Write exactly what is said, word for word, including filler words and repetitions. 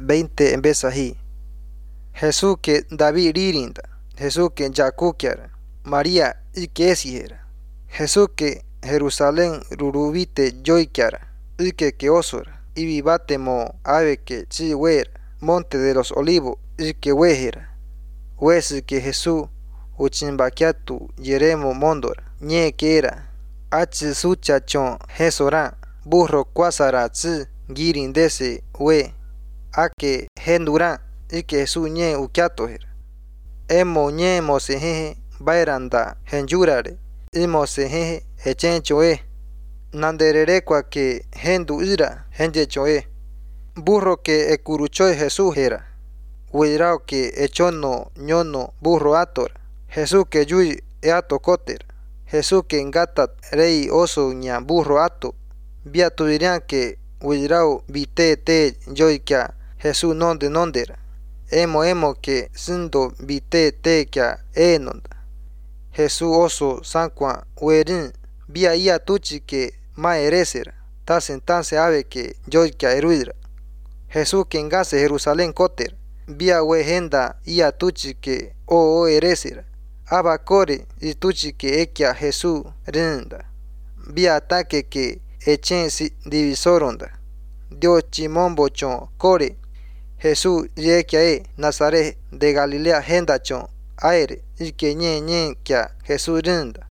veinte empieza ahí. Jesús que David ririnda, Jesús que Jacuquiara, María y que esijera, Jesús que Jerusalén rurubite yoiquiara, y que que osora, y vivate mo ave que chihuera, monte de los olivos, y que wejera, huesi que Jesús uchimbaquiatu yeremo mondora, ñe que era, achi sucha chon jesora, burro cuasara chi girindese we, a que gendura, y que Jesús ñe uquiatohera. Emo ñe mosejeje bairanda genjurare, y mosejeje echenchoe, nandererecua que gendu ira genjechoe, burro que ecuruchoe Jesús era, huirao que echono ñono burro atora, Jesús que yui eato cotera, Jesús que engatat rey oso ña burro ato, viaturian que huirao vite te yoikia Jesús nonde nondera, emo emo que sindo vite te kia enonda, Jesús oso sanqua huerin, via ia tuchi que ma eresera, tasen tanse ave que yoikia eruidra, Jesús que engase Jerusalén coter, via wehenda ia tuchi que o o eresera, abacore y tuchi que ekia Jesús rinda, via ataque que echen divisoronda, Dios chimombo chon core, Jesús yekia e Nazaret de Galilea henda chon aire y que ñe ñe kia Jesús rinda,